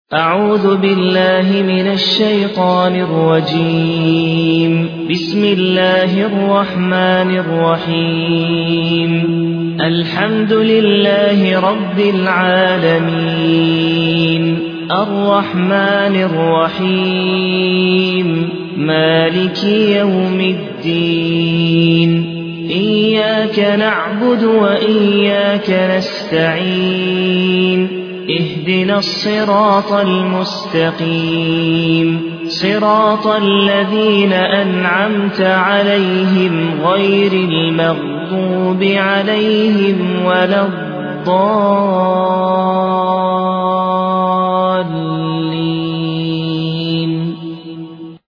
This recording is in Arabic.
أعوذ بالله من الشيطان الرجيم. بسم الله الرحمن الرحيم. الحمد لله رب العالمين، الرحمن الرحيم، مالك يوم الدين. إياك نعبد وإياك نستعين. اهدنا الصراط المستقيم، صراط الذين أنعمت عليهم غير المغضوب عليهم ولا الضالين.